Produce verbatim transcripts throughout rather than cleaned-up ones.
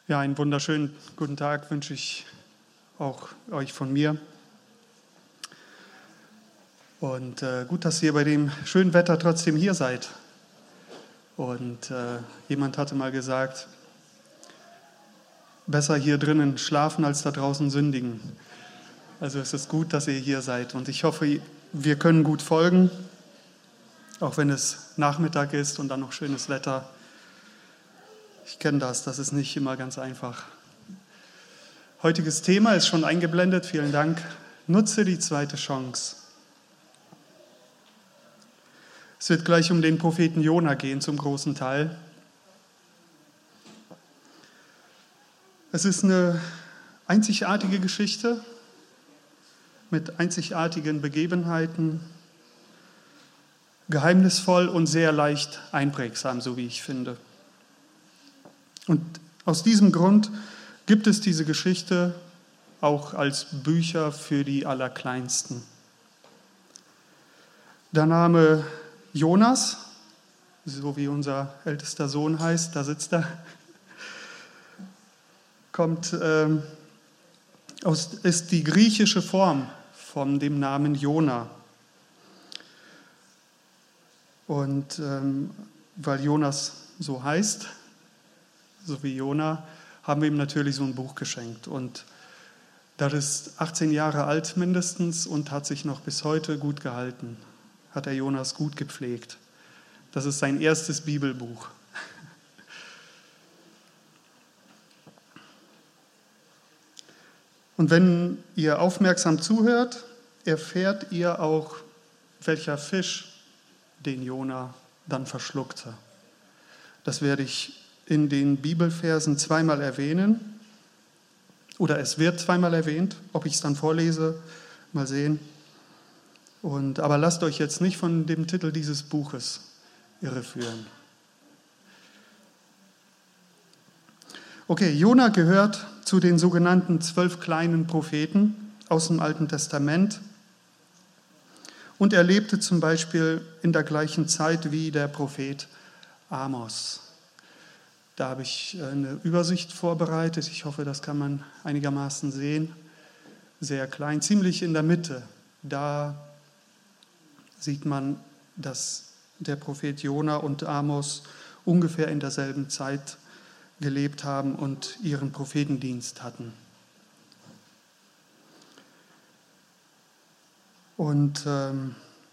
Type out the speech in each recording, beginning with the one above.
Ja, einen wunderschönen guten Tag wünsche ich auch euch von mir. Und äh, gut, dass ihr bei dem schönen Wetter trotzdem hier seid. Und äh, jemand hatte mal gesagt, besser hier drinnen schlafen als da draußen sündigen. Also es ist gut, dass ihr hier seid. Und ich hoffe, wir können gut folgen, auch wenn es Nachmittag ist und dann noch schönes Wetter. Ich kenne das, das ist nicht immer ganz einfach. Heutiges Thema ist schon eingeblendet, vielen Dank. Nutze die zweite Chance. Es wird gleich um den Propheten Jona gehen, zum großen Teil. Es ist eine einzigartige Geschichte mit einzigartigen Begebenheiten, geheimnisvoll und sehr leicht einprägsam, so wie ich finde. Und aus diesem Grund gibt es diese Geschichte auch als Bücher für die Allerkleinsten. Der Name Jonas, so wie unser ältester Sohn heißt, da sitzt er, kommt ähm, aus, ist die griechische Form von dem Namen Jona. Und ähm, weil Jonas so heißt, so wie Jona, haben wir ihm natürlich so ein Buch geschenkt. Und das ist achtzehn Jahre alt mindestens und hat sich noch bis heute gut gehalten. Hat der Jonas gut gepflegt. Das ist sein erstes Bibelbuch. Und wenn ihr aufmerksam zuhört, erfährt ihr auch, welcher Fisch den Jona dann verschluckte. Das werde ich in den Bibelversen zweimal erwähnen. Oder es wird zweimal erwähnt. Ob ich es dann vorlese, mal sehen. Und, aber lasst euch jetzt nicht von dem Titel dieses Buches irreführen. Okay, Jona gehört zu den sogenannten zwölf kleinen Propheten aus dem Alten Testament. Und er lebte zum Beispiel in der gleichen Zeit wie der Prophet Amos. Da habe ich eine Übersicht vorbereitet. Ich hoffe, das kann man einigermaßen sehen. Sehr klein, ziemlich in der Mitte. Da sieht man, dass der Prophet Jona und Amos ungefähr in derselben Zeit gelebt haben und ihren Prophetendienst hatten. Und ähm,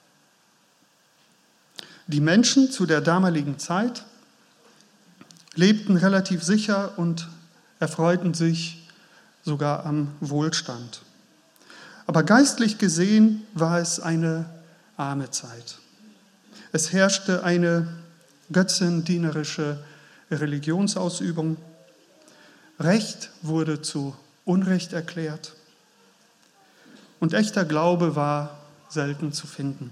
die Menschen zu der damaligen Zeit lebten relativ sicher und erfreuten sich sogar am Wohlstand. Aber geistlich gesehen war es eine arme Zeit. Es herrschte eine götzendienerische Religionsausübung. Recht wurde zu Unrecht erklärt. Und echter Glaube war selten zu finden.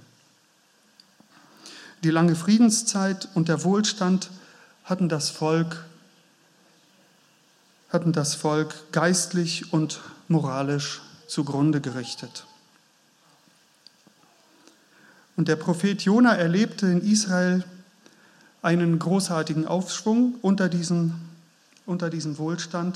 Die lange Friedenszeit und der Wohlstand hatten das Volk, hatten das Volk geistlich und moralisch zugrunde gerichtet. Und der Prophet Jona erlebte in Israel einen großartigen Aufschwung unter diesem, unter diesem Wohlstand.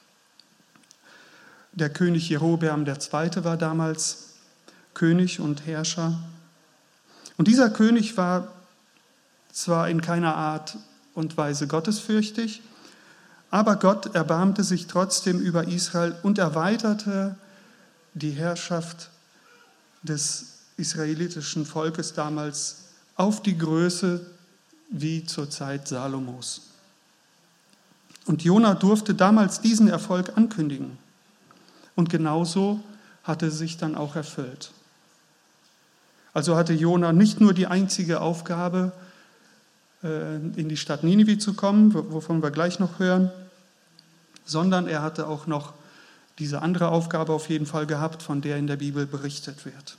Der König Jerobeam der Zweite war damals König und Herrscher. Und dieser König war zwar in keiner Art und Weise gottesfürchtig, aber Gott erbarmte sich trotzdem über Israel und erweiterte die Herrschaft des israelitischen Volkes damals auf die Größe wie zur Zeit Salomos. Und Jona durfte damals diesen Erfolg ankündigen. Und genauso hatte sich dann auch erfüllt. Also hatte Jona nicht nur die einzige Aufgabe, in die Stadt Ninive zu kommen, wovon wir gleich noch hören, sondern er hatte auch noch diese andere Aufgabe auf jeden Fall gehabt, von der in der Bibel berichtet wird.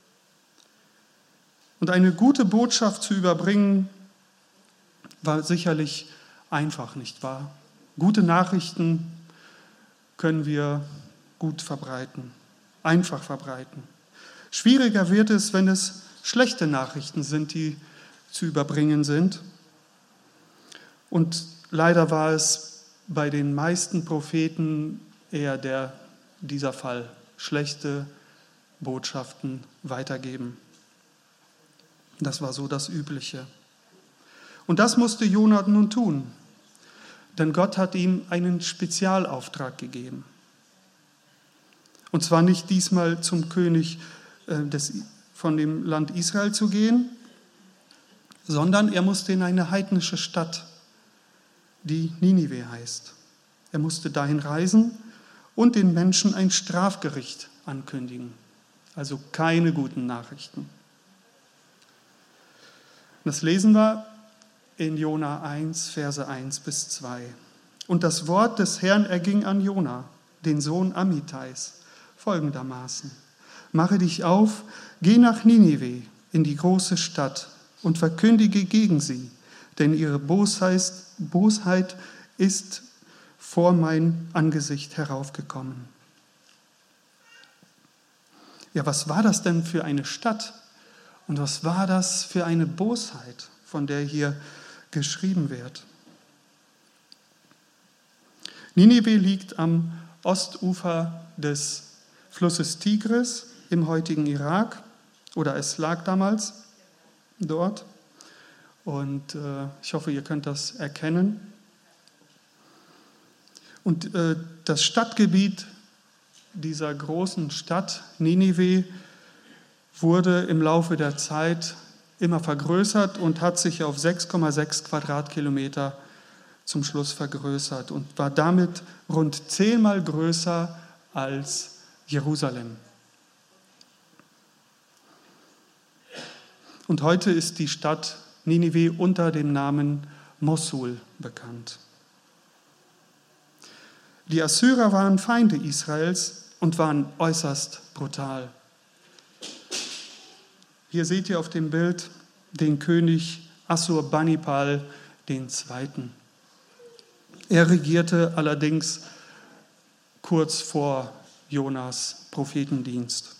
Und eine gute Botschaft zu überbringen, war sicherlich einfach, nicht wahr? Gute Nachrichten können wir gut verbreiten, einfach verbreiten. Schwieriger wird es, wenn es schlechte Nachrichten sind, die zu überbringen sind. Und leider war es bei den meisten Propheten eher der, dieser Fall, schlechte Botschaften weitergeben. Das war so das Übliche. Und das musste Jona nun tun, denn Gott hat ihm einen Spezialauftrag gegeben. Und zwar nicht diesmal zum König äh, des, von dem Land Israel zu gehen, sondern er musste in eine heidnische Stadt, die Ninive heißt. Er musste dahin reisen und den Menschen ein Strafgericht ankündigen. Also keine guten Nachrichten. Das lesen wir in Jona eins, Verse eins bis zwei. Und das Wort des Herrn erging an Jona, den Sohn Amittais, folgendermaßen: Mache dich auf, geh nach Ninive, in die große Stadt, und verkündige gegen sie, denn ihre Bosheit, Bosheit ist vor mein Angesicht heraufgekommen. Ja, was war das denn für eine Stadt? Und was war das für eine Bosheit, von der hier geschrieben wird? Ninive liegt am Ostufer des Flusses Tigris im heutigen Irak, oder es lag damals dort. Und äh, ich hoffe, ihr könnt das erkennen. Und äh, das Stadtgebiet dieser großen Stadt Ninive wurde im Laufe der Zeit immer vergrößert und hat sich auf sechs Komma sechs Quadratkilometer zum Schluss vergrößert und war damit rund zehnmal größer als Jerusalem. Und heute ist die Stadt Ninive unter dem Namen Mosul bekannt. Die Assyrer waren Feinde Israels und waren äußerst brutal. Hier seht ihr auf dem Bild den König Assurbanipal der Zweite. Er regierte allerdings kurz vor Jonas Prophetendienst.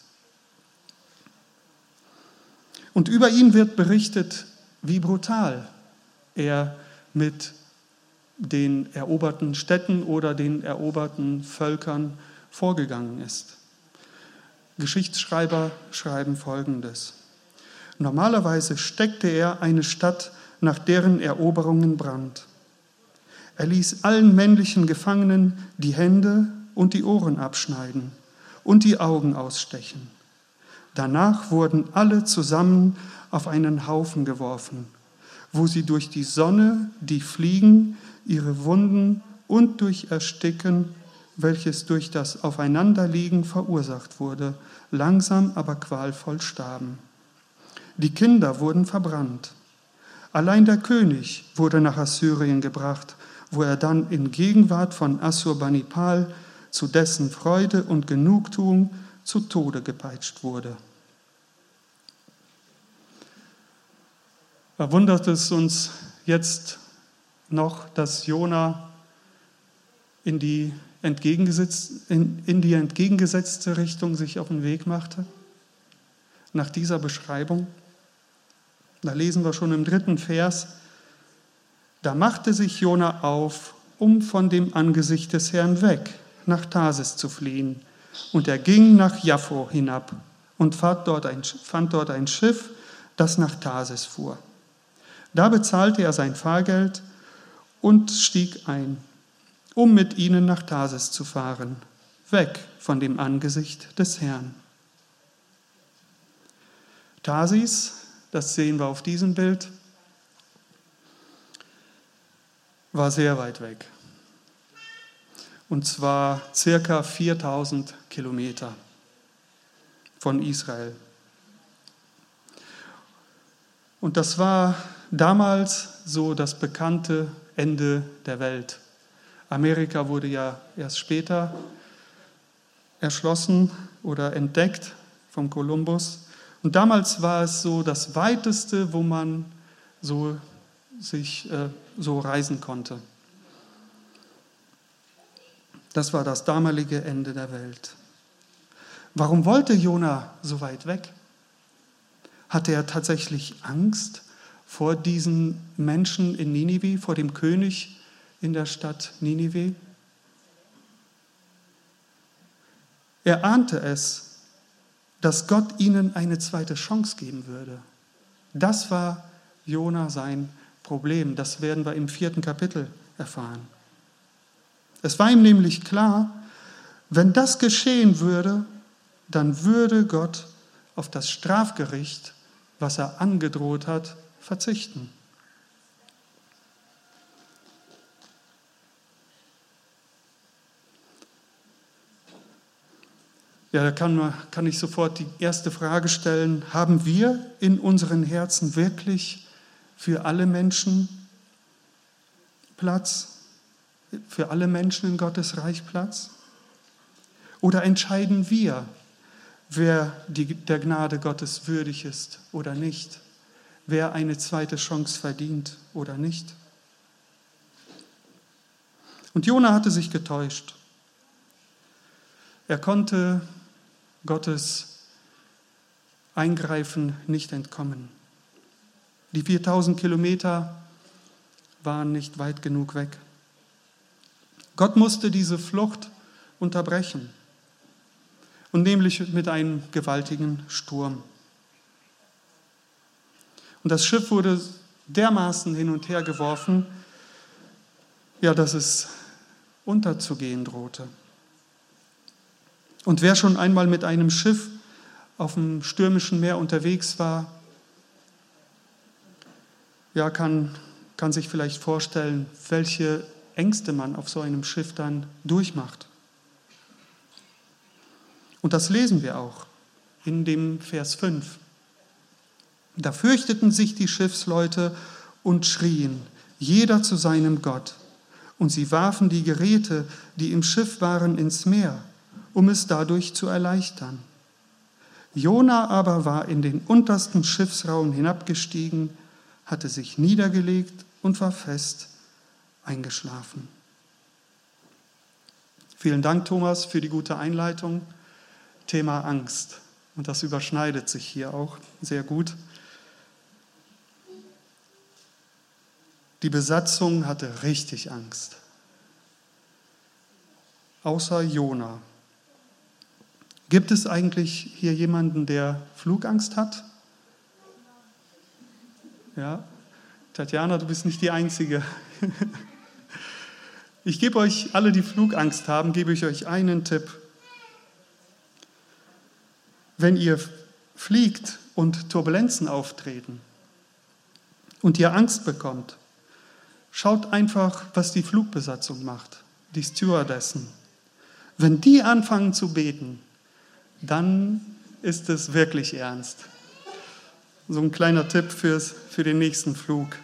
Und über ihn wird berichtet, wie brutal er mit den eroberten Städten oder den eroberten Völkern vorgegangen ist. Geschichtsschreiber schreiben Folgendes: Normalerweise steckte er eine Stadt nach deren Eroberung in Brand. Er ließ allen männlichen Gefangenen die Hände und die Ohren abschneiden und die Augen ausstechen. Danach wurden alle zusammen auf einen Haufen geworfen, wo sie durch die Sonne, die Fliegen, ihre Wunden und durch Ersticken, welches durch das Aufeinanderliegen verursacht wurde, langsam aber qualvoll starben. Die Kinder wurden verbrannt. Allein der König wurde nach Assyrien gebracht, wo er dann in Gegenwart von Assurbanipal zu dessen Freude und Genugtuung zu Tode gepeitscht wurde. Verwundert es uns jetzt noch, dass Jona in die, entgegengesetz, in, in die entgegengesetzte Richtung sich auf den Weg machte? Nach dieser Beschreibung? Da lesen wir schon im dritten Vers: Da machte sich Jona auf, um von dem Angesicht des Herrn weg nach Tarsis zu fliehen. Und er ging nach Jaffo hinab und fand dort ein, fand dort ein Schiff, das nach Tarsis fuhr. Da bezahlte er sein Fahrgeld und stieg ein, um mit ihnen nach Tarsis zu fahren, weg von dem Angesicht des Herrn. Tarsis, das sehen wir auf diesem Bild, war sehr weit weg. Und zwar circa viertausend Kilometer von Israel. Und das war damals so das bekannte Ende der Welt. Amerika wurde ja erst später erschlossen oder entdeckt vom Kolumbus. Und damals war es so das Weiteste, wo man so sich äh, so reisen konnte. Das war das damalige Ende der Welt. Warum wollte Jona so weit weg? Hatte er tatsächlich Angst vor diesen Menschen in Ninive, vor dem König in der Stadt Ninive? Er ahnte es, dass Gott ihnen eine zweite Chance geben würde. Das war Jona sein Problem. Das werden wir im vierten Kapitel erfahren. Es war ihm nämlich klar, wenn das geschehen würde, dann würde Gott auf das Strafgericht, was er angedroht hat, verzichten. Ja, da kann, man, kann ich sofort die erste Frage stellen: Haben wir in unseren Herzen wirklich für alle Menschen Platz? Für alle Menschen in Gottes Reich Platz? Oder entscheiden wir, wer die, der Gnade Gottes würdig ist oder nicht? Wer eine zweite Chance verdient oder nicht? Und Jona hatte sich getäuscht. Er konnte Gottes Eingreifen nicht entkommen. Die viertausend Kilometer waren nicht weit genug weg. Gott musste diese Flucht unterbrechen, und nämlich mit einem gewaltigen Sturm. Und das Schiff wurde dermaßen hin und her geworfen, ja, dass es unterzugehen drohte. Und wer schon einmal mit einem Schiff auf dem stürmischen Meer unterwegs war, ja, kann, kann sich vielleicht vorstellen, welche Ängste man auf so einem Schiff dann durchmacht. Und das lesen wir auch in dem Vers fünf. Da fürchteten sich die Schiffsleute und schrien, jeder zu seinem Gott. Und sie warfen die Geräte, die im Schiff waren, ins Meer, um es dadurch zu erleichtern. Jona aber war in den untersten Schiffsraum hinabgestiegen, hatte sich niedergelegt und war fest eingeschlafen. Vielen Dank, Thomas, für die gute Einleitung. Thema Angst. Und das überschneidet sich hier auch sehr gut. Die Besatzung hatte richtig Angst. Außer Jona. Gibt es eigentlich hier jemanden, der Flugangst hat? Ja, Tatjana, du bist nicht die Einzige. Ich gebe euch, alle, die Flugangst haben, gebe ich euch einen Tipp. Wenn ihr fliegt und Turbulenzen auftreten und ihr Angst bekommt, schaut einfach, was die Flugbesatzung macht, die Stewardessen. Wenn die anfangen zu beten, dann ist es wirklich ernst. So ein kleiner Tipp fürs, für den nächsten Flug.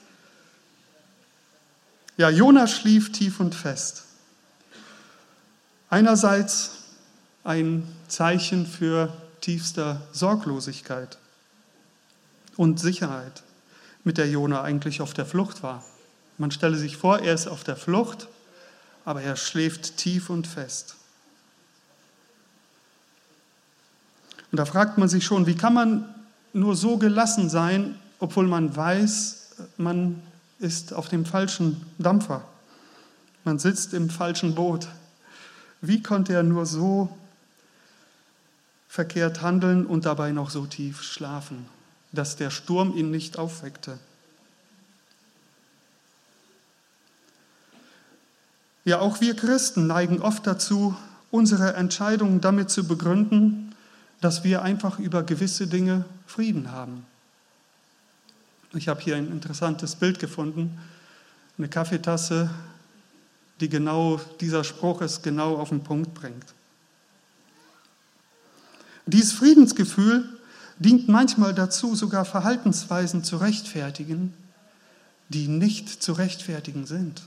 Ja, Jona schlief tief und fest. Einerseits ein Zeichen für tiefster Sorglosigkeit und Sicherheit, mit der Jona eigentlich auf der Flucht war. Man stelle sich vor, er ist auf der Flucht, aber er schläft tief und fest. Und da fragt man sich schon, wie kann man nur so gelassen sein, obwohl man weiß, man ist auf dem falschen Dampfer. Man sitzt im falschen Boot. Wie konnte er nur so verkehrt handeln und dabei noch so tief schlafen, dass der Sturm ihn nicht aufweckte? Ja, auch wir Christen neigen oft dazu, unsere Entscheidungen damit zu begründen, dass wir einfach über gewisse Dinge Frieden haben. Ich habe hier ein interessantes Bild gefunden, eine Kaffeetasse, die genau, dieser Spruch es genau auf den Punkt bringt. Dieses Friedensgefühl dient manchmal dazu, sogar Verhaltensweisen zu rechtfertigen, die nicht zu rechtfertigen sind.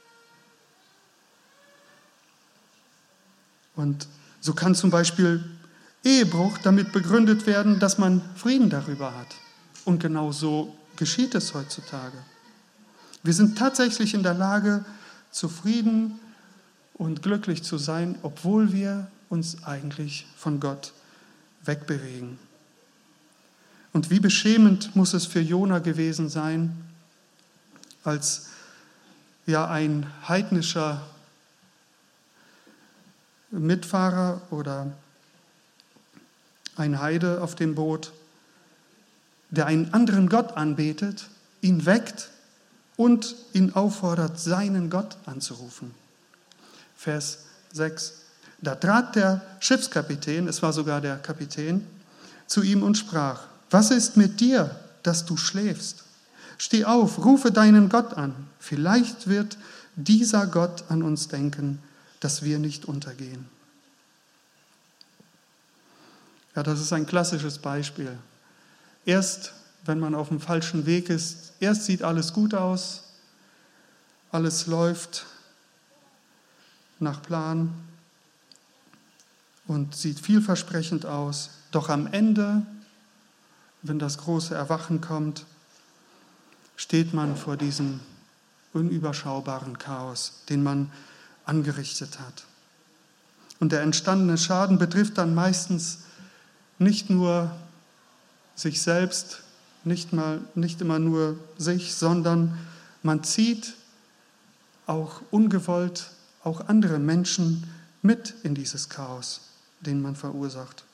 Und so kann zum Beispiel Ehebruch damit begründet werden, dass man Frieden darüber hat. Und genau so geschieht es heutzutage. Wir sind tatsächlich in der Lage, zufrieden und glücklich zu sein, obwohl wir uns eigentlich von Gott wegbewegen. Und wie beschämend muss es für Jona gewesen sein, als ja ein heidnischer Mitfahrer oder ein Heide auf dem Boot, der einen anderen Gott anbetet, ihn weckt und ihn auffordert, seinen Gott anzurufen. Vers sechs. Da trat der Schiffskapitän, es war sogar der Kapitän, zu ihm und sprach: Was ist mit dir, dass du schläfst? Steh auf, rufe deinen Gott an. Vielleicht wird dieser Gott an uns denken, dass wir nicht untergehen. Ja, das ist ein klassisches Beispiel. Erst, wenn man auf dem falschen Weg ist, erst sieht alles gut aus, alles läuft nach Plan und sieht vielversprechend aus. Doch am Ende, wenn das große Erwachen kommt, steht man vor diesem unüberschaubaren Chaos, den man angerichtet hat. Und der entstandene Schaden betrifft dann meistens nicht nur sich selbst, nicht, mal, nicht immer nur sich, sondern man zieht auch ungewollt auch andere Menschen mit in dieses Chaos, den man verursacht.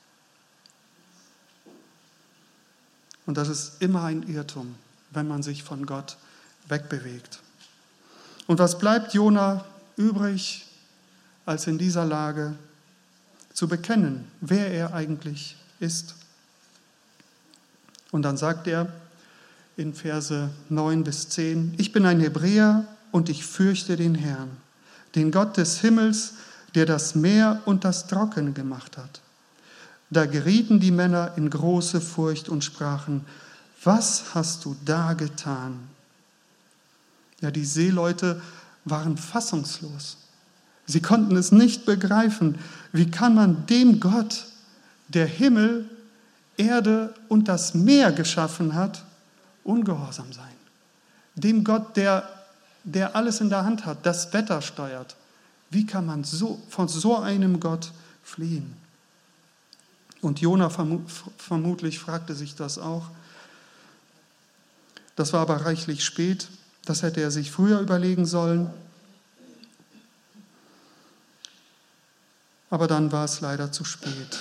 Und das ist immer ein Irrtum, wenn man sich von Gott wegbewegt. Und was bleibt Jona übrig, als in dieser Lage zu bekennen, wer er eigentlich ist? Und dann sagt er in Verse neun bis zehn, ich bin ein Hebräer und ich fürchte den Herrn, den Gott des Himmels, der das Meer und das Trockene gemacht hat. Da gerieten die Männer in große Furcht und sprachen: Was hast du da getan? Ja, die Seeleute waren fassungslos. Sie konnten es nicht begreifen. Wie kann man dem Gott, der Himmel, Erde und das Meer geschaffen hat, ungehorsam sein? Dem Gott, der, der alles in der Hand hat, das Wetter steuert. Wie kann man so, von so einem Gott fliehen? Und Jona vermutlich fragte sich das auch. Das war aber reichlich spät. Das hätte er sich früher überlegen sollen. Aber dann war es leider zu spät.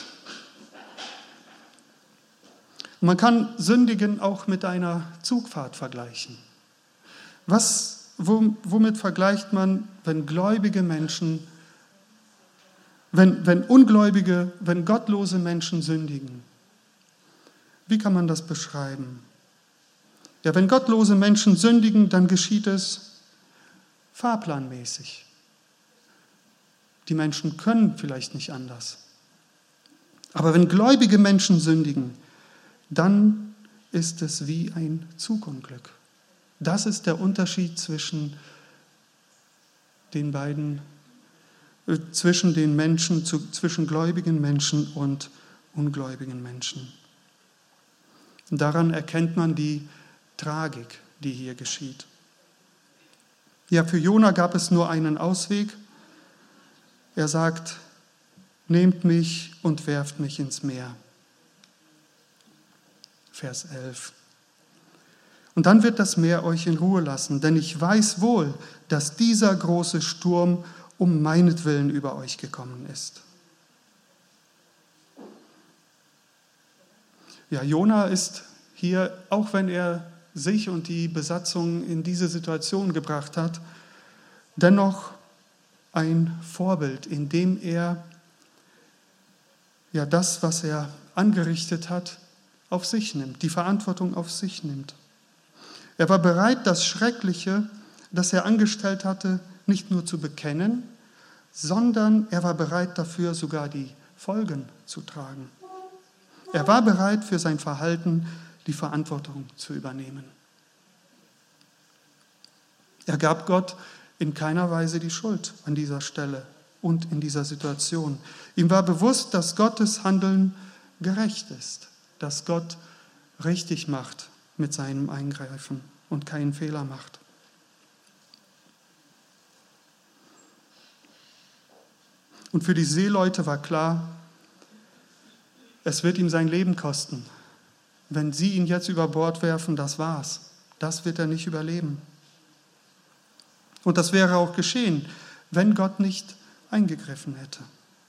Und man kann Sündigen auch mit einer Zugfahrt vergleichen. Was, womit vergleicht man, wenn gläubige Menschen, wenn, wenn ungläubige, wenn gottlose Menschen sündigen? Wie kann man das beschreiben? Ja, wenn gottlose Menschen sündigen, dann geschieht es fahrplanmäßig. Die Menschen können vielleicht nicht anders. Aber wenn gläubige Menschen sündigen, dann ist es wie ein Zugunglück. Das ist der Unterschied zwischen den beiden, äh, zwischen den Menschen, zu, zwischen gläubigen Menschen und ungläubigen Menschen. Und daran erkennt man die Tragik, die hier geschieht. Ja, für Jona gab es nur einen Ausweg. Er sagt: Nehmt mich und werft mich ins Meer. Vers elf. Und dann wird das Meer euch in Ruhe lassen, denn ich weiß wohl, dass dieser große Sturm um meinetwillen über euch gekommen ist. Ja, Jona ist hier, auch wenn er sich und die Besatzung in diese Situation gebracht hat, dennoch ein Vorbild, in dem er ja das, was er angerichtet hat, auf sich nimmt, die Verantwortung auf sich nimmt. Er war bereit, das Schreckliche, das er angestellt hatte, nicht nur zu bekennen, sondern er war bereit dafür, sogar die Folgen zu tragen. Er war bereit, für sein Verhalten die Verantwortung zu übernehmen. Er gab Gott in keiner Weise die Schuld an dieser Stelle und in dieser Situation. Ihm war bewusst, dass Gottes Handeln gerecht ist, dass Gott richtig macht mit seinem Eingreifen und keinen Fehler macht. Und für die Seeleute war klar, es wird ihm sein Leben kosten. Wenn sie ihn jetzt über Bord werfen, das war's. Das wird er nicht überleben. Und das wäre auch geschehen, wenn Gott nicht eingegriffen hätte.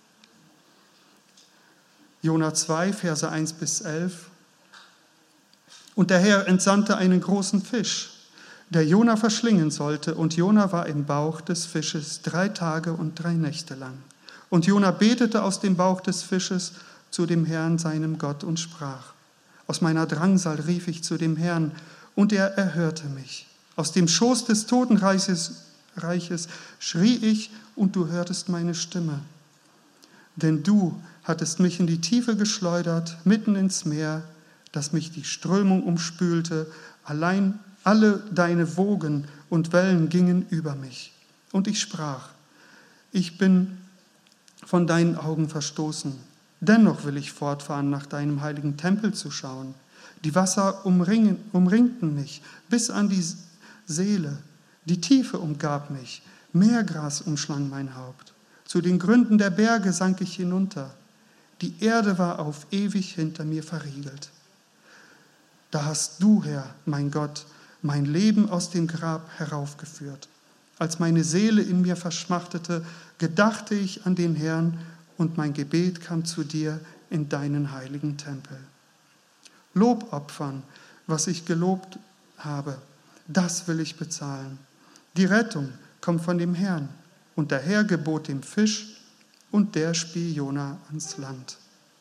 Jona zwei, Verse eins bis elf. Und der Herr entsandte einen großen Fisch, der Jona verschlingen sollte, und Jona war im Bauch des Fisches drei Tage und drei Nächte lang. Und Jona betete aus dem Bauch des Fisches zu dem Herrn, seinem Gott, und sprach: Aus meiner Drangsal rief ich zu dem Herrn, und er erhörte mich. Aus dem Schoß des Totenreiches Reiches schrie ich, und du hörtest meine Stimme. Denn du hattest mich in die Tiefe geschleudert, mitten ins Meer, dass mich die Strömung umspülte. Allein alle deine Wogen und Wellen gingen über mich. Und ich sprach: Ich bin von deinen Augen verstoßen. Dennoch will ich fortfahren, nach deinem heiligen Tempel zu schauen. Die Wasser umringen, umringten mich bis an die Seele. Die Tiefe umgab mich. Meergras umschlang mein Haupt. Zu den Gründen der Berge sank ich hinunter. Die Erde war auf ewig hinter mir verriegelt. Da hast du, Herr, mein Gott, mein Leben aus dem Grab heraufgeführt. Als meine Seele in mir verschmachtete, gedachte ich an den Herrn, und mein Gebet kam zu dir in deinen heiligen Tempel. Lob opfern, was ich gelobt habe, das will ich bezahlen. Die Rettung kommt von dem Herrn, und der Herr gebot dem Fisch, und der spie Jona ans Land.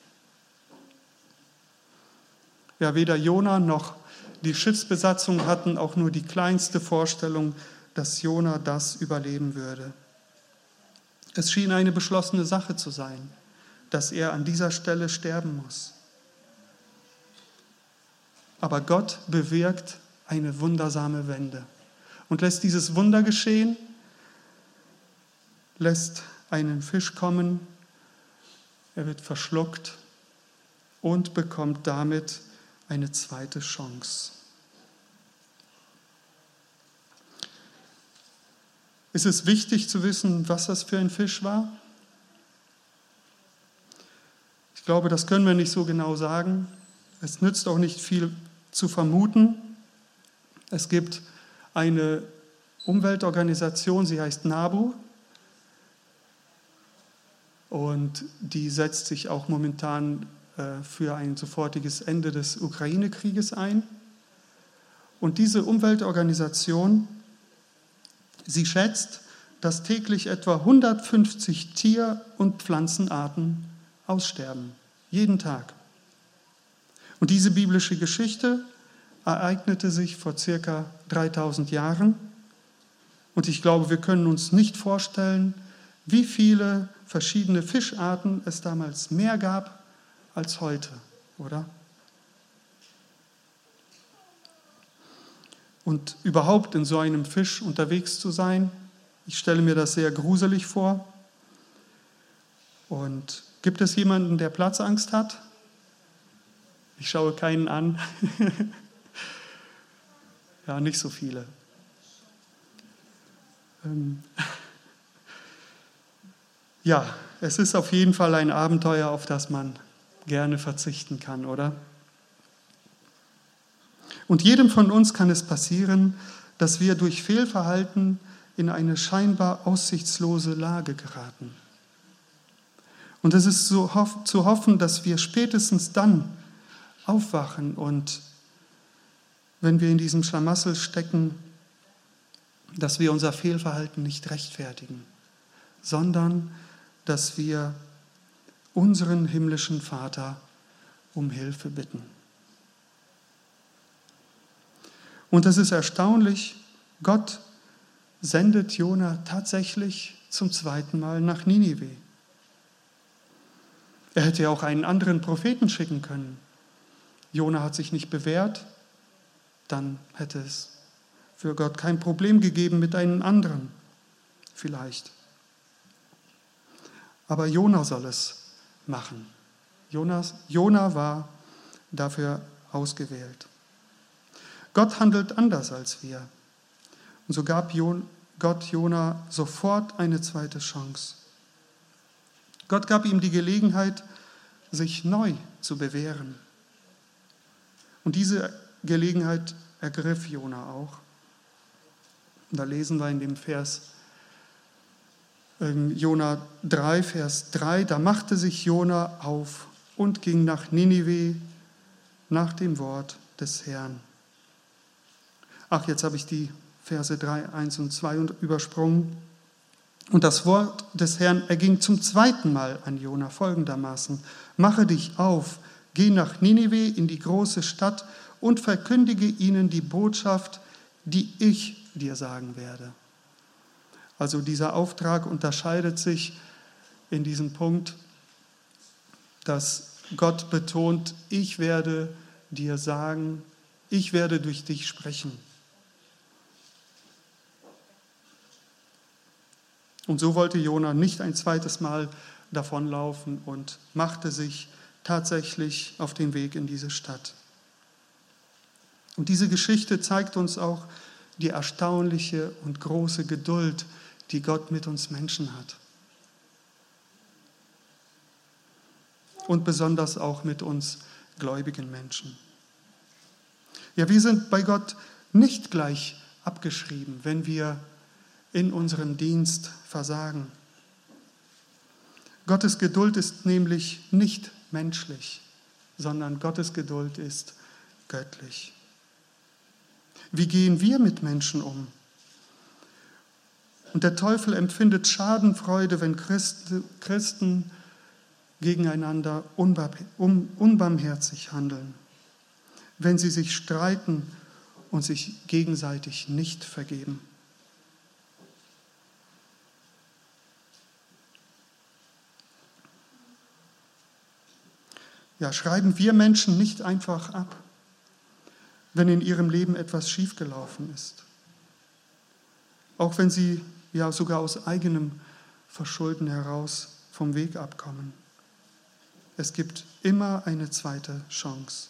Ja, weder Jona noch die Schiffsbesatzung hatten auch nur die kleinste Vorstellung, dass Jona das überleben würde. Es schien eine beschlossene Sache zu sein, dass er an dieser Stelle sterben muss. Aber Gott bewirkt eine wundersame Wende und lässt dieses Wunder geschehen, lässt einen Fisch kommen, er wird verschluckt und bekommt damit eine zweite Chance. Ist es wichtig zu wissen, was das für ein Fisch war? Ich glaube, das können wir nicht so genau sagen. Es nützt auch nicht viel zu vermuten. Es gibt eine Umweltorganisation, sie heißt NABU, und die setzt sich auch momentan äh, für ein sofortiges Ende des Ukraine-Krieges ein. Und diese Umweltorganisation, sie schätzt, dass täglich etwa hundertfünfzig Tier- und Pflanzenarten aussterben, jeden Tag. Und diese biblische Geschichte ereignete sich vor circa dreitausend Jahren. Und ich glaube, wir können uns nicht vorstellen, wie viele verschiedene Fischarten es damals mehr gab als heute, oder? Und überhaupt in so einem Fisch unterwegs zu sein, ich stelle mir das sehr gruselig vor. Und gibt es jemanden, der Platzangst hat? Ich schaue keinen an. Ja, nicht so viele. Ähm ja, es ist auf jeden Fall ein Abenteuer, auf das man gerne verzichten kann, oder? Und jedem von uns kann es passieren, dass wir durch Fehlverhalten in eine scheinbar aussichtslose Lage geraten. Und es ist so hoff- zu hoffen, dass wir spätestens dann aufwachen und wenn wir in diesem Schlamassel stecken, dass wir unser Fehlverhalten nicht rechtfertigen, sondern dass wir unseren himmlischen Vater um Hilfe bitten. Und es ist erstaunlich, Gott sendet Jona tatsächlich zum zweiten Mal nach Ninive. Er hätte ja auch einen anderen Propheten schicken können. Jona hat sich nicht bewährt, dann hätte es für Gott kein Problem gegeben mit einem anderen, vielleicht. Aber Jona soll es machen. Jonas, Jona war dafür ausgewählt. Gott handelt anders als wir. Und so gab Gott Jona sofort eine zweite Chance. Gott gab ihm die Gelegenheit, sich neu zu bewähren. Und diese Gelegenheit ergriff Jona auch. Da lesen wir in dem Vers ähm, Jona drei, Vers drei, da machte sich Jona auf und ging nach Ninive nach dem Wort des Herrn. Ach, jetzt habe ich die Verse drei, eins und zwei übersprungen. Und das Wort des Herrn erging zum zweiten Mal an Jona folgendermaßen: Mache dich auf, geh nach Ninive in die große Stadt und verkündige ihnen die Botschaft, die ich dir sagen werde. Also dieser Auftrag unterscheidet sich in diesem Punkt, dass Gott betont, ich werde dir sagen, ich werde durch dich sprechen. Und so wollte Jona nicht ein zweites Mal davonlaufen und machte sich tatsächlich auf den Weg in diese Stadt. Und diese Geschichte zeigt uns auch die erstaunliche und große Geduld, die Gott mit uns Menschen hat. Und besonders auch mit uns gläubigen Menschen. Ja, wir sind bei Gott nicht gleich abgeschrieben, wenn wir in unserem Dienst versagen. Gottes Geduld ist nämlich nicht menschlich, sondern Gottes Geduld ist göttlich. Wie gehen wir mit Menschen um? Und der Teufel empfindet Schadenfreude, wenn Christen gegeneinander unbarmherzig handeln, wenn sie sich streiten und sich gegenseitig nicht vergeben. Ja, schreiben wir Menschen nicht einfach ab, wenn in ihrem Leben etwas schiefgelaufen ist. Auch wenn sie ja sogar aus eigenem Verschulden heraus vom Weg abkommen. Es gibt immer eine zweite Chance.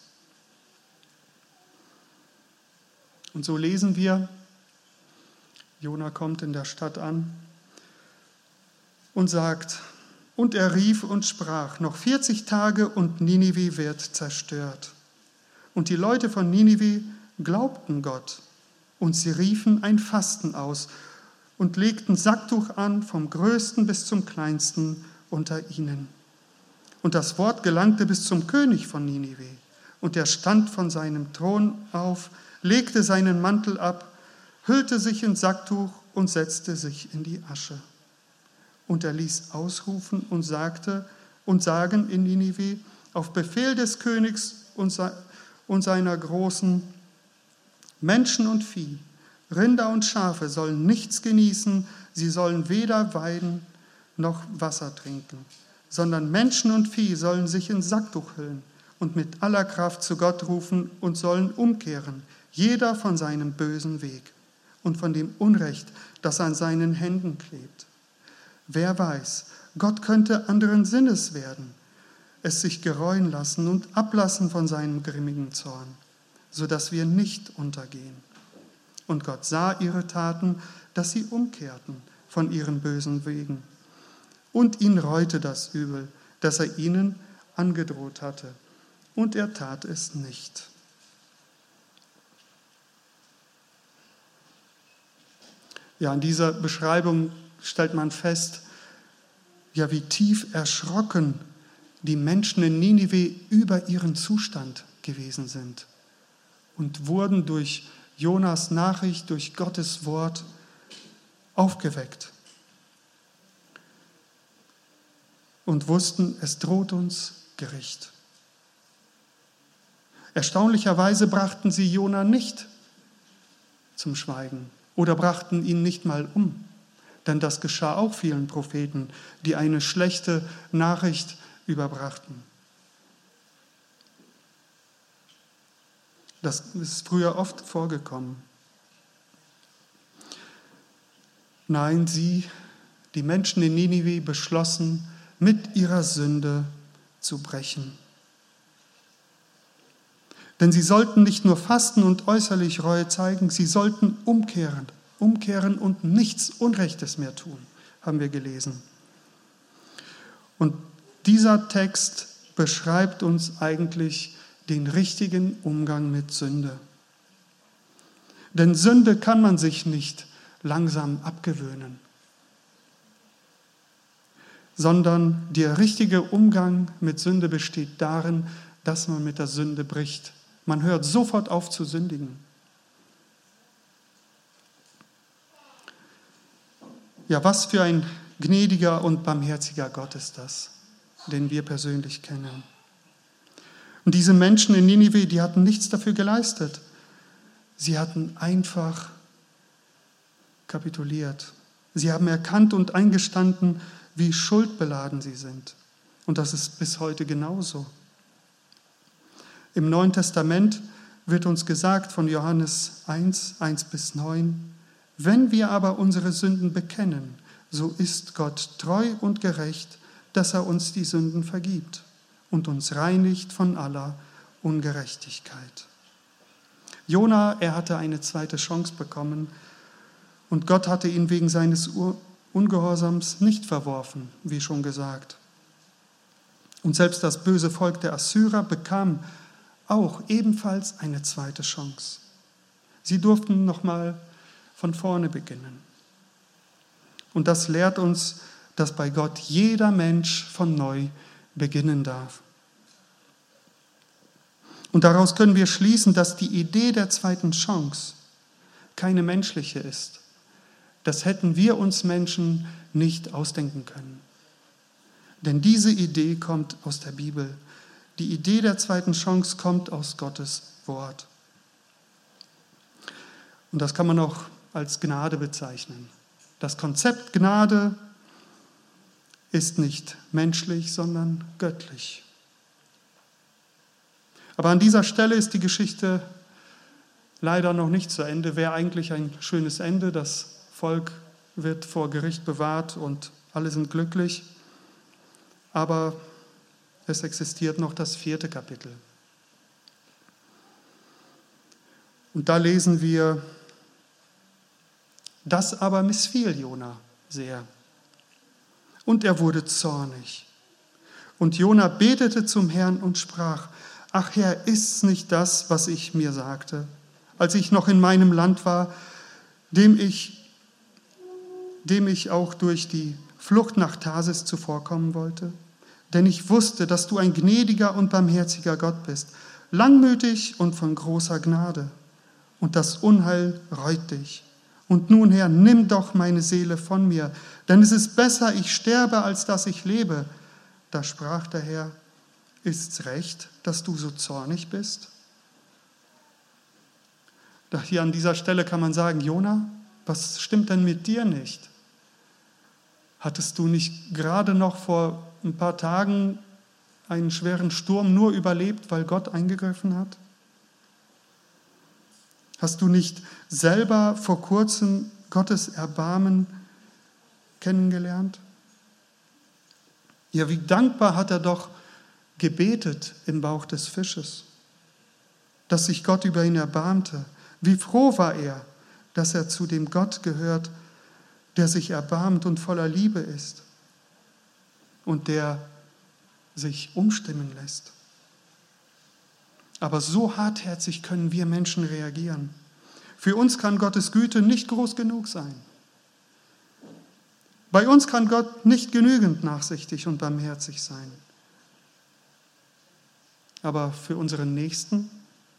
Und so lesen wir, Jona kommt in der Stadt an und sagt, und er rief und sprach, noch vierzig Tage und Ninive wird zerstört. Und die Leute von Ninive glaubten Gott und sie riefen ein Fasten aus und legten Sacktuch an, vom Größten bis zum Kleinsten unter ihnen. Und das Wort gelangte bis zum König von Ninive. Und er stand von seinem Thron auf, legte seinen Mantel ab, hüllte sich in Sacktuch und setzte sich in die Asche. Und er ließ ausrufen und sagte und sagen in Ninive, auf Befehl des Königs und seiner Großen, Menschen und Vieh, Rinder und Schafe sollen nichts genießen, sie sollen weder weiden noch Wasser trinken, sondern Menschen und Vieh sollen sich in Sacktuch hüllen und mit aller Kraft zu Gott rufen und sollen umkehren, jeder von seinem bösen Weg und von dem Unrecht, das an seinen Händen klebt. Wer weiß, Gott könnte anderen Sinnes werden, es sich gereuen lassen und ablassen von seinem grimmigen Zorn, sodass wir nicht untergehen. Und Gott sah ihre Taten, dass sie umkehrten von ihren bösen Wegen. Und ihn reute das Übel, das er ihnen angedroht hatte. Und er tat es nicht. Ja, in dieser Beschreibung stellt man fest, ja, wie tief erschrocken die Menschen in Ninive über ihren Zustand gewesen sind und wurden durch Jonas Nachricht, durch Gottes Wort aufgeweckt und wussten, es droht uns Gericht. Erstaunlicherweise brachten sie Jona nicht zum Schweigen oder brachten ihn nicht mal um. Denn das geschah auch vielen Propheten, die eine schlechte Nachricht überbrachten. Das ist früher oft vorgekommen. Nein, sie, die Menschen in Ninive, beschlossen, mit ihrer Sünde zu brechen. Denn sie sollten nicht nur fasten und äußerlich Reue zeigen, sie sollten umkehren. Umkehren und nichts Unrechtes mehr tun, haben wir gelesen. Und dieser Text beschreibt uns eigentlich den richtigen Umgang mit Sünde. Denn Sünde kann man sich nicht langsam abgewöhnen, sondern der richtige Umgang mit Sünde besteht darin, dass man mit der Sünde bricht. Man hört sofort auf zu sündigen. Ja, was für ein gnädiger und barmherziger Gott ist das, den wir persönlich kennen. Und diese Menschen in Ninive, die hatten nichts dafür geleistet. Sie hatten einfach kapituliert. Sie haben erkannt und eingestanden, wie schuldbeladen sie sind. Und das ist bis heute genauso. Im Neuen Testament wird uns gesagt von Johannes eins, eins bis neun, wenn wir aber unsere Sünden bekennen, so ist Gott treu und gerecht, dass er uns die Sünden vergibt und uns reinigt von aller Ungerechtigkeit. Jona, er hatte eine zweite Chance bekommen und Gott hatte ihn wegen seines Ungehorsams nicht verworfen, wie schon gesagt. Und selbst das böse Volk der Assyrer bekam auch ebenfalls eine zweite Chance. Sie durften nochmal von vorne beginnen. Und das lehrt uns, dass bei Gott jeder Mensch von neu beginnen darf. Und daraus können wir schließen, dass die Idee der zweiten Chance keine menschliche ist. Das hätten wir uns Menschen nicht ausdenken können. Denn diese Idee kommt aus der Bibel. Die Idee der zweiten Chance kommt aus Gottes Wort. Und das kann man auch als Gnade bezeichnen. Das Konzept Gnade ist nicht menschlich, sondern göttlich. Aber an dieser Stelle ist die Geschichte leider noch nicht zu Ende. Wäre eigentlich ein schönes Ende. Das Volk wird vor Gericht bewahrt und alle sind glücklich. Aber es existiert noch das vierte Kapitel. Und da lesen wir, das aber missfiel Jona sehr. Und er wurde zornig. Und Jona betete zum Herrn und sprach, ach Herr, ist's nicht das, was ich mir sagte, als ich noch in meinem Land war, dem ich, dem ich auch durch die Flucht nach Tarsis zuvorkommen wollte? Denn ich wusste, dass du ein gnädiger und barmherziger Gott bist, langmütig und von großer Gnade. Und das Unheil reut dich. Und nun, Herr, nimm doch meine Seele von mir, denn es ist besser, ich sterbe, als dass ich lebe. Da sprach der Herr, ist's recht, dass du so zornig bist? Doch hier an dieser Stelle kann man sagen, Jona, was stimmt denn mit dir nicht? Hattest du nicht gerade noch vor ein paar Tagen einen schweren Sturm nur überlebt, weil Gott eingegriffen hat? Hast du nicht selber vor kurzem Gottes Erbarmen kennengelernt? Ja, wie dankbar hat er doch gebetet im Bauch des Fisches, dass sich Gott über ihn erbarmte. Wie froh war er, dass er zu dem Gott gehört, der sich erbarmt und voller Liebe ist und der sich umstimmen lässt. Aber so hartherzig können wir Menschen reagieren. Für uns kann Gottes Güte nicht groß genug sein. Bei uns kann Gott nicht genügend nachsichtig und barmherzig sein. Aber für unseren Nächsten,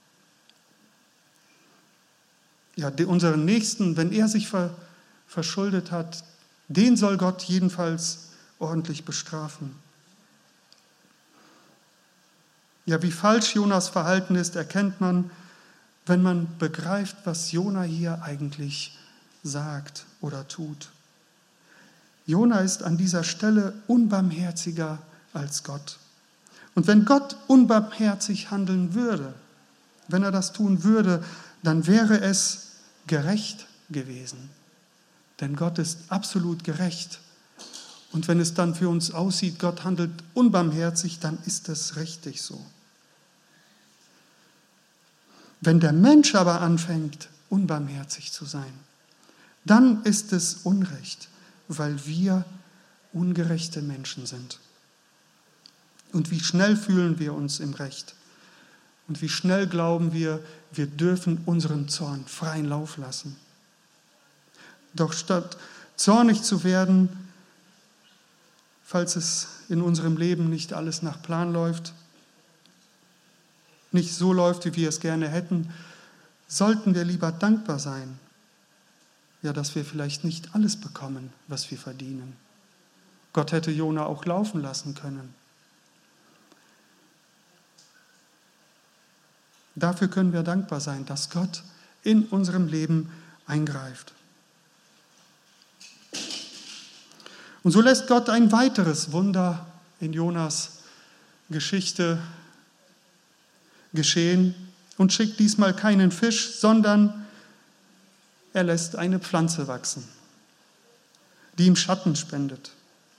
ja, unseren Nächsten, wenn er sich ver, verschuldet hat, den soll Gott jedenfalls ordentlich bestrafen. Ja, wie falsch Jonas Verhalten ist, erkennt man, wenn man begreift, was Jona hier eigentlich sagt oder tut. Jona ist an dieser Stelle unbarmherziger als Gott. Und wenn Gott unbarmherzig handeln würde, wenn er das tun würde, dann wäre es gerecht gewesen. Denn Gott ist absolut gerecht. Und wenn es dann für uns aussieht, Gott handelt unbarmherzig, dann ist es richtig so. Wenn der Mensch aber anfängt, unbarmherzig zu sein, dann ist es Unrecht, weil wir ungerechte Menschen sind. Und wie schnell fühlen wir uns im Recht? Und wie schnell glauben wir, wir dürfen unseren Zorn freien Lauf lassen? Doch statt zornig zu werden, falls es in unserem Leben nicht alles nach Plan läuft, nicht so läuft, wie wir es gerne hätten, sollten wir lieber dankbar sein, ja, dass wir vielleicht nicht alles bekommen, was wir verdienen. Gott hätte Jona auch laufen lassen können. Dafür können wir dankbar sein, dass Gott in unserem Leben eingreift. Und so lässt Gott ein weiteres Wunder in Jonas Geschichte geschehen und schickt diesmal keinen Fisch, sondern er lässt eine Pflanze wachsen, die ihm Schatten spendet.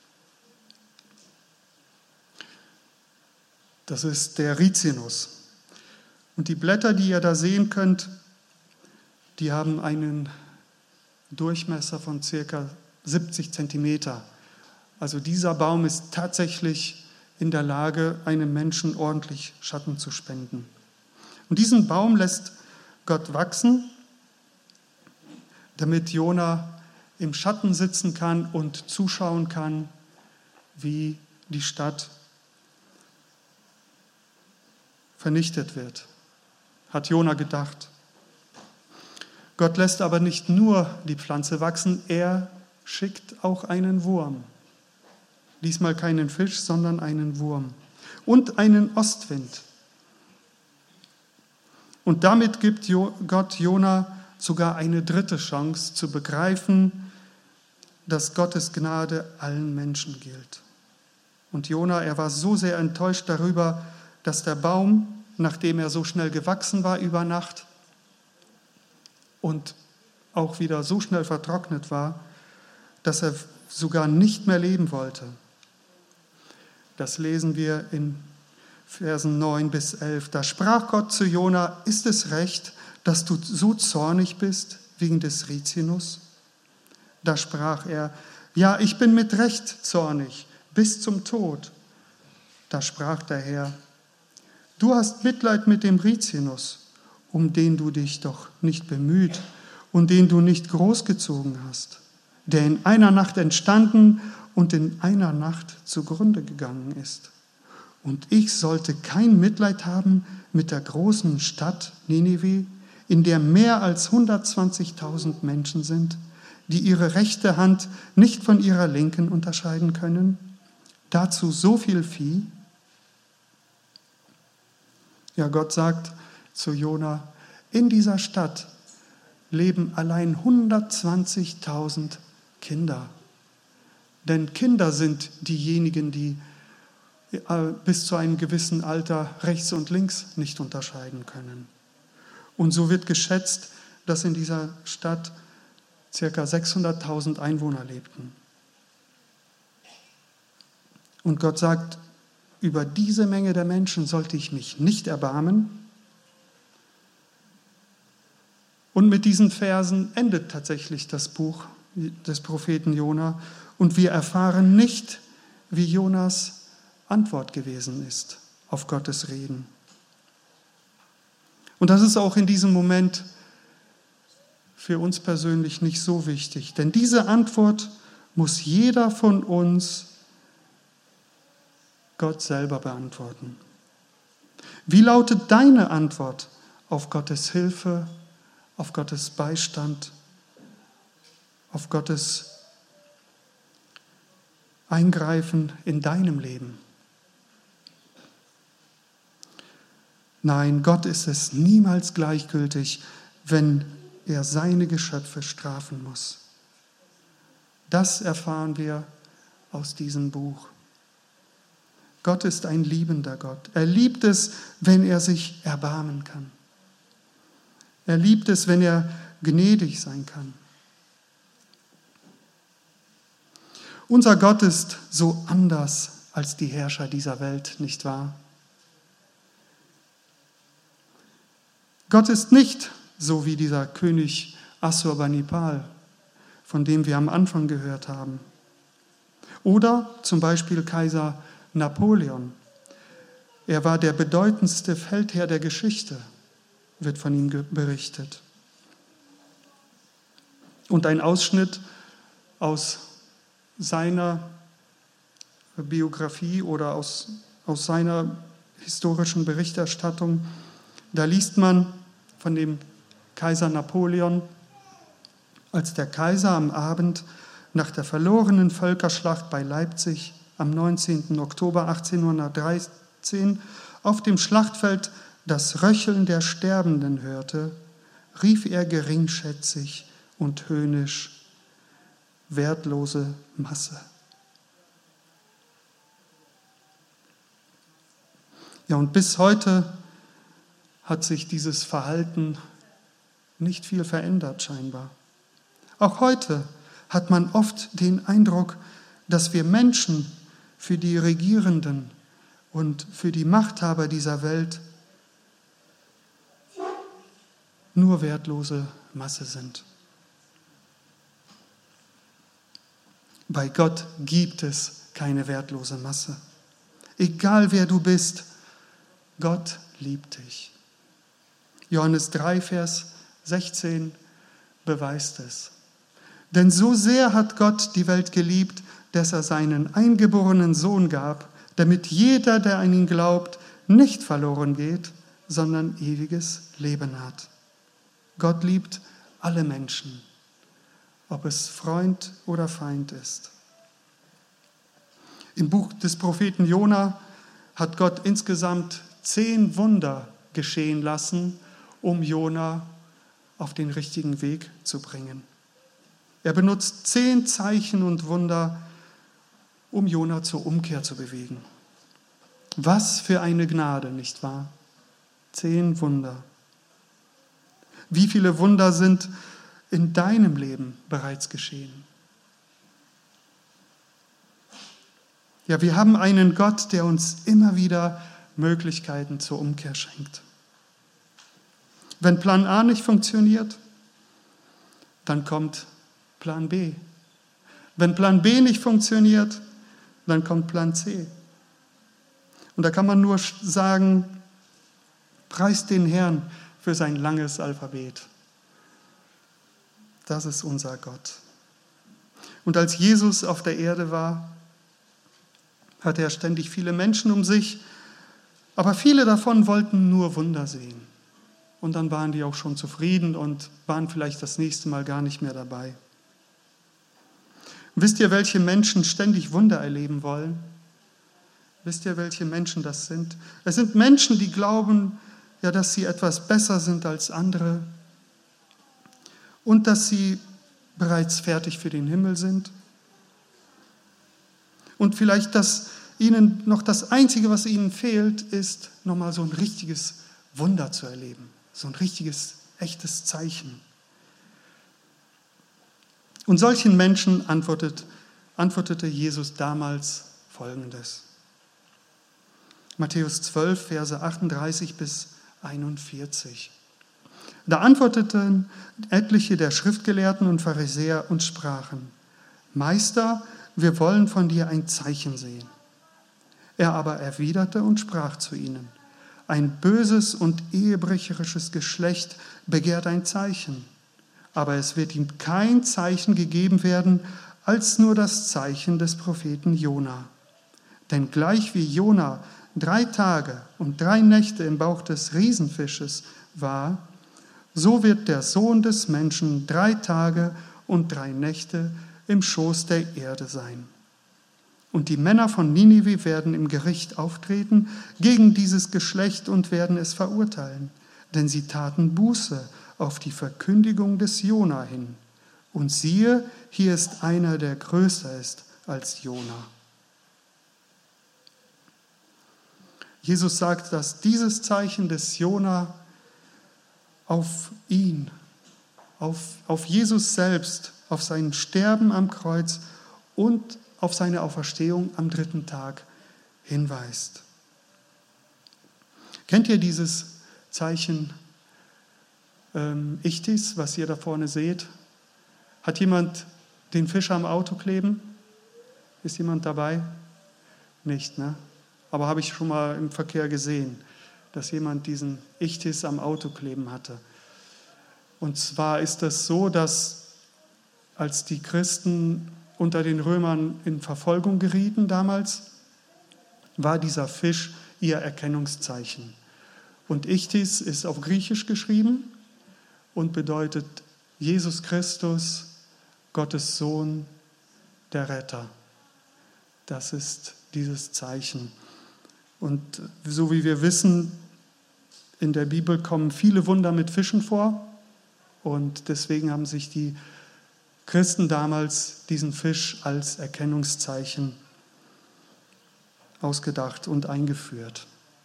Das ist der Rizinus. Und die Blätter, die ihr da sehen könnt, die haben einen Durchmesser von circa siebzig Zentimeter. Also dieser Baum ist tatsächlich in der Lage, einem Menschen ordentlich Schatten zu spenden. Und diesen Baum lässt Gott wachsen, damit Jona im Schatten sitzen kann und zuschauen kann, wie die Stadt vernichtet wird, hat Jona gedacht. Gott lässt aber nicht nur die Pflanze wachsen, er schickt auch einen Wurm. Diesmal keinen Fisch, sondern einen Wurm und einen Ostwind. Und damit gibt Gott Jona sogar eine dritte Chance zu begreifen, dass Gottes Gnade allen Menschen gilt. Und Jona, er war so sehr enttäuscht darüber, dass der Baum, nachdem er so schnell gewachsen war über Nacht und auch wieder so schnell vertrocknet war, dass er sogar nicht mehr leben wollte. Das lesen wir in Versen neun bis elf. Da sprach Gott zu Jona: Ist es recht, dass du so zornig bist wegen des Rizinus? Da sprach er: Ja, ich bin mit Recht zornig, bis zum Tod. Da sprach der Herr: Du hast Mitleid mit dem Rizinus, um den du dich doch nicht bemüht und den du nicht großgezogen hast, der in einer Nacht entstanden und in einer Nacht zugrunde gegangen ist. Und ich sollte kein Mitleid haben mit der großen Stadt Ninive, in der mehr als hundertzwanzigtausend Menschen sind, die ihre rechte Hand nicht von ihrer linken unterscheiden können, dazu so viel Vieh. Ja, Gott sagt zu Jona: In dieser Stadt leben allein hundertzwanzigtausend Kinder. Denn Kinder sind diejenigen, die bis zu einem gewissen Alter rechts und links nicht unterscheiden können. Und so wird geschätzt, dass in dieser Stadt ca. sechshunderttausend Einwohner lebten. Und Gott sagt: Über diese Menge der Menschen sollte ich mich nicht erbarmen. Und mit diesen Versen endet tatsächlich das Buch des Propheten Jona. Und wir erfahren nicht, wie Jonas Antwort gewesen ist auf Gottes Reden. Und das ist auch in diesem Moment für uns persönlich nicht so wichtig. Denn diese Antwort muss jeder von uns Gott selber beantworten. Wie lautet deine Antwort auf Gottes Hilfe, auf Gottes Beistand, auf Gottes Eingreifen in deinem Leben? Nein, Gott ist es niemals gleichgültig, wenn er seine Geschöpfe strafen muss. Das erfahren wir aus diesem Buch. Gott ist ein liebender Gott. Er liebt es, wenn er sich erbarmen kann. Er liebt es, wenn er gnädig sein kann. Unser Gott ist so anders als die Herrscher dieser Welt, nicht wahr? Gott ist nicht so wie dieser König Assurbanipal, von dem wir am Anfang gehört haben. Oder zum Beispiel Kaiser Napoleon. Er war der bedeutendste Feldherr der Geschichte, wird von ihm berichtet. Und ein Ausschnitt aus seiner Biografie oder aus, aus seiner historischen Berichterstattung. Da liest man von dem Kaiser Napoleon, als der Kaiser am Abend nach der verlorenen Völkerschlacht bei Leipzig am neunzehnten Oktober achtzehnhundertdreizehn auf dem Schlachtfeld das Röcheln der Sterbenden hörte, rief er geringschätzig und höhnisch: wertlose Masse. Ja, und bis heute hat sich dieses Verhalten nicht viel verändert, scheinbar. Auch heute hat man oft den Eindruck, dass wir Menschen für die Regierenden und für die Machthaber dieser Welt nur wertlose Masse sind. Bei Gott gibt es keine wertlose Masse. Egal wer du bist, Gott liebt dich. Johannes drei, Vers sechzehn beweist es. Denn so sehr hat Gott die Welt geliebt, dass er seinen eingeborenen Sohn gab, damit jeder, der an ihn glaubt, nicht verloren geht, sondern ewiges Leben hat. Gott liebt alle Menschen, ob es Freund oder Feind ist. Im Buch des Propheten Jona hat Gott insgesamt zehn Wunder geschehen lassen, um Jona auf den richtigen Weg zu bringen. Er benutzt zehn Zeichen und Wunder, um Jona zur Umkehr zu bewegen. Was für eine Gnade, nicht wahr? Zehn Wunder. Wie viele Wunder sind in deinem Leben bereits geschehen? Ja, wir haben einen Gott, der uns immer wieder Möglichkeiten zur Umkehr schenkt. Wenn Plan A nicht funktioniert, dann kommt Plan B. Wenn Plan B nicht funktioniert, dann kommt Plan C. Und da kann man nur sagen, preist den Herrn für sein langes Alphabet. Das ist unser Gott. Und als Jesus auf der Erde war, hatte er ständig viele Menschen um sich, aber viele davon wollten nur Wunder sehen. Und dann waren die auch schon zufrieden und waren vielleicht das nächste Mal gar nicht mehr dabei. Wisst ihr, welche Menschen ständig Wunder erleben wollen? Wisst ihr, welche Menschen das sind? Es sind Menschen, die glauben, ja, dass sie etwas besser sind als andere und dass sie bereits fertig für den Himmel sind. Und vielleicht, dass ihnen noch das Einzige, was ihnen fehlt, ist, nochmal so ein richtiges Wunder zu erleben. So ein richtiges, echtes Zeichen. Und solchen Menschen antwortet, antwortete Jesus damals Folgendes. Matthäus zwölf, Verse achtunddreißig bis einundvierzig. Da antworteten etliche der Schriftgelehrten und Pharisäer und sprachen: Meister, wir wollen von dir ein Zeichen sehen. Er aber erwiderte und sprach zu ihnen: Ein böses und ehebrecherisches Geschlecht begehrt ein Zeichen, aber es wird ihm kein Zeichen gegeben werden, als nur das Zeichen des Propheten Jona. Denn gleich wie Jona drei Tage und drei Nächte im Bauch des Riesenfisches war, so wird der Sohn des Menschen drei Tage und drei Nächte im Schoß der Erde sein. Und die Männer von Ninive werden im Gericht auftreten gegen dieses Geschlecht und werden es verurteilen, denn sie taten Buße auf die Verkündigung des Jona hin. Und siehe, hier ist einer, der größer ist als Jona. Jesus sagt, dass dieses Zeichen des Jona auf ihn, auf, auf Jesus selbst, auf sein Sterben am Kreuz und auf seine Auferstehung am dritten Tag hinweist. Kennt ihr dieses Zeichen ähm, Ichthys, was ihr da vorne seht? Hat jemand den Fisch am Auto kleben? Ist jemand dabei? Nicht, ne? Aber habe ich schon mal im Verkehr gesehen, dass jemand diesen Ichthys am Auto kleben hatte. Und zwar ist es so, dass als die Christen unter den Römern in Verfolgung gerieten damals, war dieser Fisch ihr Erkennungszeichen. Und Ichthys ist auf Griechisch geschrieben und bedeutet Jesus Christus, Gottes Sohn, der Retter. Das ist dieses Zeichen. Und so wie wir wissen, in der Bibel kommen viele Wunder mit Fischen vor. Und deswegen haben sich die Christen damals diesen Fisch als Erkennungszeichen ausgedacht und eingeführt.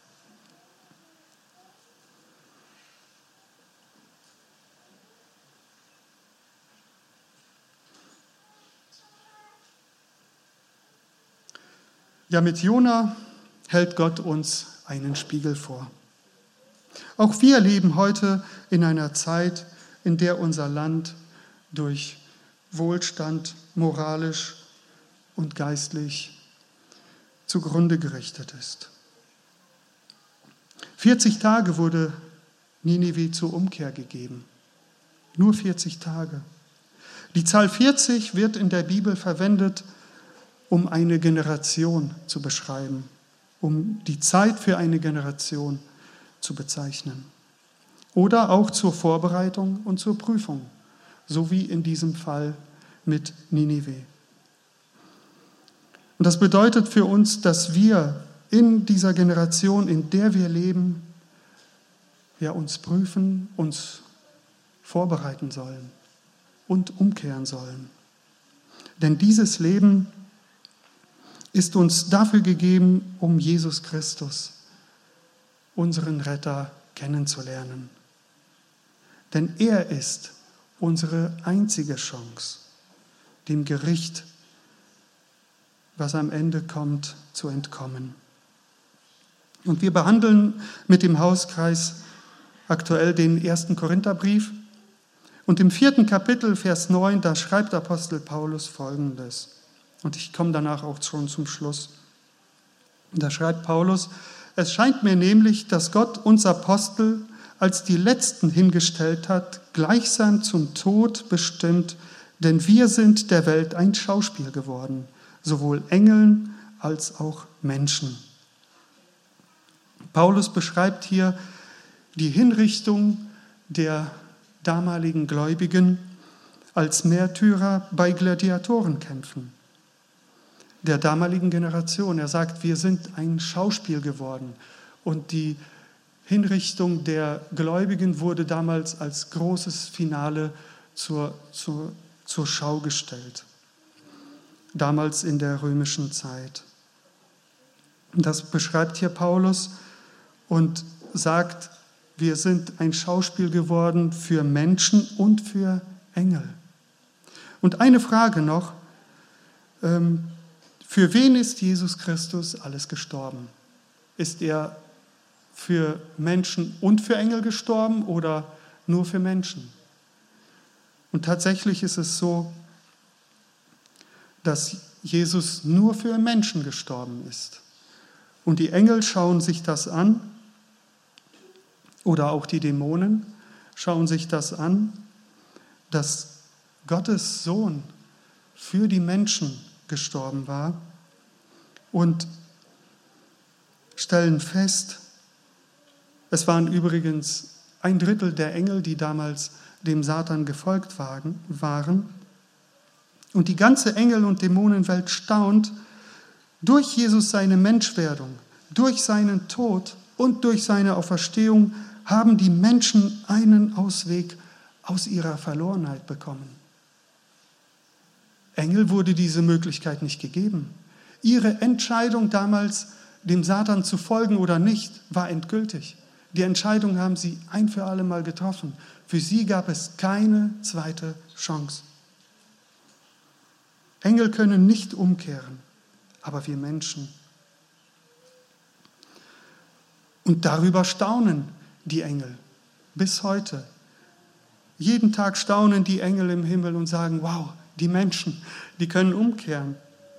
Ja, mit Jona hält Gott uns einen Spiegel vor. Auch wir leben heute in einer Zeit, in der unser Land durch Wohlstand moralisch und geistlich zugrunde gerichtet ist. vierzig Tage wurde Ninive zur Umkehr gegeben. Nur vierzig Tage. Die Zahl vierzig wird in der Bibel verwendet, um eine Generation zu beschreiben, um die Zeit für eine Generation zu bezeichnen. Oder auch zur Vorbereitung und zur Prüfung, so wie in diesem Fall mit Ninive. Und das bedeutet für uns, dass wir in dieser Generation, in der wir leben, ja, uns prüfen, uns vorbereiten sollen und umkehren sollen. Denn dieses Leben ist uns dafür gegeben, um Jesus Christus, unseren Retter, kennenzulernen. Denn er ist unsere einzige Chance, dem Gericht, was am Ende kommt, zu entkommen. Und wir behandeln mit dem Hauskreis aktuell den ersten Korintherbrief. Und im vierten Kapitel, Vers neun, da schreibt Apostel Paulus Folgendes. Und ich komme danach auch schon zum Schluss. Da schreibt Paulus: Es scheint mir nämlich, dass Gott uns Apostel als die Letzten hingestellt hat, gleichsam zum Tod bestimmt, denn wir sind der Welt ein Schauspiel geworden, sowohl Engeln als auch Menschen. Paulus beschreibt hier die Hinrichtung der damaligen Gläubigen als Märtyrer bei Gladiatorenkämpfen der damaligen Generation. Er sagt, wir sind ein Schauspiel geworden. Und die Hinrichtung der Gläubigen wurde damals als großes Finale zur, zur, zur Schau gestellt. Damals in der römischen Zeit. Das beschreibt hier Paulus und sagt, wir sind ein Schauspiel geworden für Menschen und für Engel. Und eine Frage noch, ähm, für wen ist Jesus Christus alles gestorben? Ist er für Menschen und für Engel gestorben oder nur für Menschen? Und tatsächlich ist es so, dass Jesus nur für Menschen gestorben ist. Und die Engel schauen sich das an, oder auch die Dämonen schauen sich das an, dass Gottes Sohn für die Menschen gestorben war und stellen fest, es waren übrigens ein Drittel der Engel, die damals dem Satan gefolgt waren, und die ganze Engel- und Dämonenwelt staunt, durch Jesus seine Menschwerdung, durch seinen Tod und durch seine Auferstehung haben die Menschen einen Ausweg aus ihrer Verlorenheit bekommen. Engel wurde diese Möglichkeit nicht gegeben. Ihre Entscheidung damals, dem Satan zu folgen oder nicht, war endgültig. Die Entscheidung haben sie ein für alle Mal getroffen. Für sie gab es keine zweite Chance. Engel können nicht umkehren, aber wir Menschen. Und darüber staunen die Engel bis heute. Jeden Tag staunen die Engel im Himmel und sagen, wow, die Menschen, die können umkehren.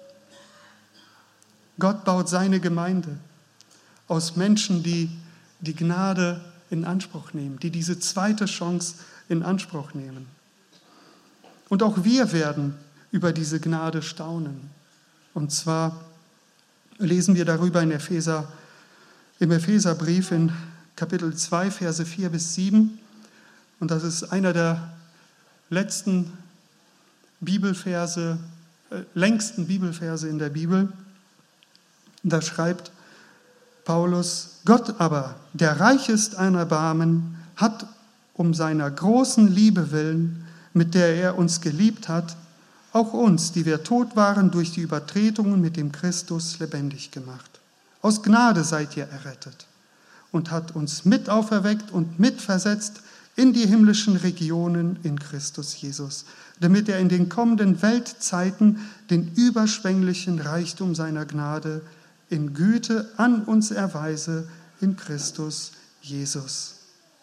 Gott baut seine Gemeinde aus Menschen, die die Gnade in Anspruch nehmen, die diese zweite Chance in Anspruch nehmen. Und auch wir werden über diese Gnade staunen. Und zwar lesen wir darüber in Epheser, im Epheserbrief in Kapitel zwei, Verse vier bis sieben. Und das ist einer der letzten Bibelverse, äh, längsten Bibelverse in der Bibel. Da schreibt Paulus: Gott aber, der reich ist an Erbarmen, hat um seiner großen Liebe willen, mit der er uns geliebt hat, auch uns, die wir tot waren, durch die Übertretungen mit dem Christus lebendig gemacht. Aus Gnade seid ihr errettet und hat uns mit auferweckt und mitversetzt in die himmlischen Regionen in Christus Jesus, damit er in den kommenden Weltzeiten den überschwänglichen Reichtum seiner Gnade in Güte an uns erweise in Christus Jesus.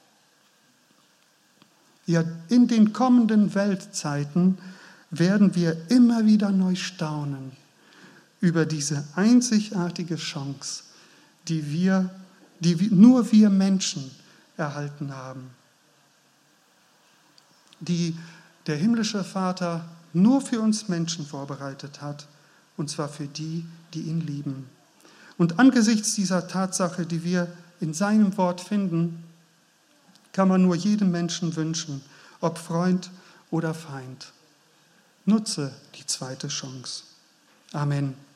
Ja, in den kommenden Weltzeiten werden wir immer wieder neu staunen über diese einzigartige Chance, die wir, die nur wir Menschen erhalten haben, die der himmlische Vater nur für uns Menschen vorbereitet hat, und zwar für die, die ihn lieben. Und angesichts dieser Tatsache, die wir in seinem Wort finden, kann man nur jedem Menschen wünschen, ob Freund oder Feind: Nutze die zweite Chance. Amen.